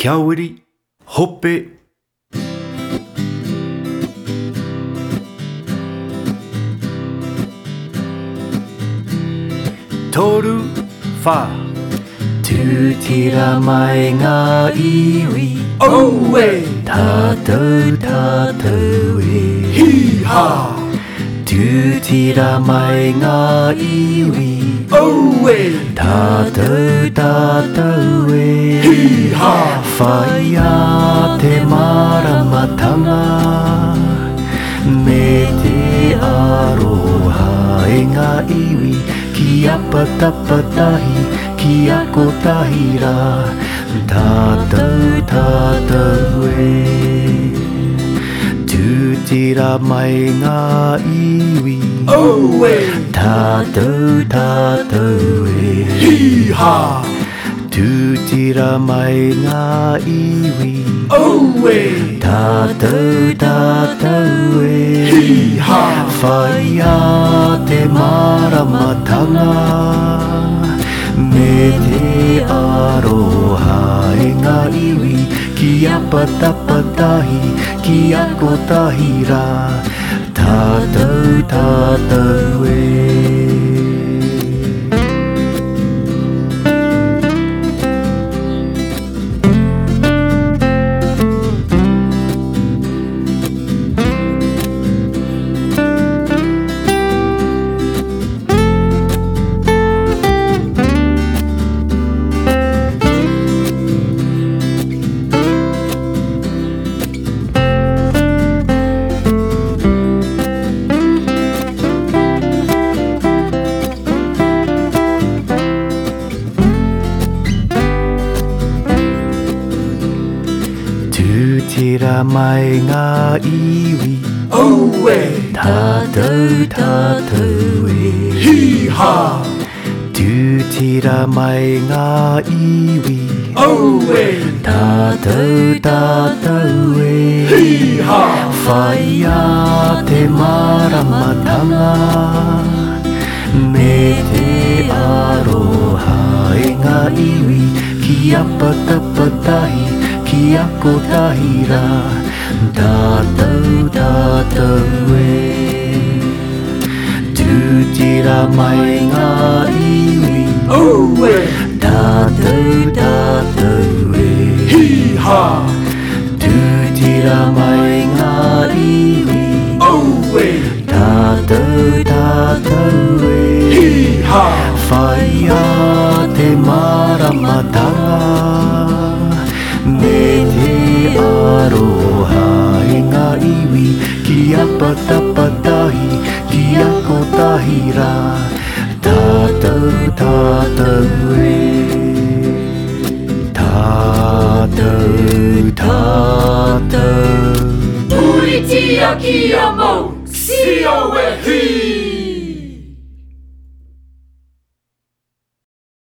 Kiawiri, Hope. Toru, Fa. Tutira mai ngā iwi. Oe. Tātou tātou e. Hi-ha. Tutira mai ngā iwi. Oe. Tātou tātou e. Hi-ha. Whai a te maramatanga me te aroha e ngā iwi. Ki a patapatahi, ki a kotahira, tātou tātou e. Tūtira mai ngā iwi. Oe. Tātou tātou e. Hi-ha. Tūtira mai ngā iwi. Oe. Tātou tātou e. Hi-ha. Whai a te maramatanga me te aroha e ngā iwi. Ki a patapatahi, ki a kotahira, tātou tātou e. Tūtira mai ngā iwi. Oe. Tātou tātou e. Hi-ha. Tūtira mai ngā iwi. Oe. Tātou tātou e. Hi-ha. Whai a te maramatanga me te aroha e ngā iwi. Ki a patapatahi, ki a kotahira, tātou tātou e. Tūtira mai ngā iwi. Oe. Tātou tātou e. Hi-ha. Tūtira mai ngā iwi. Oe. Tātou tātou e. Hi-ha. Whai a te maramatanga me te aroha e ngā iwi. Ki a patapatahi, ki a kotahira, tātou tātou e. Tātou tātou. Uritia ki a mau, si o e hi.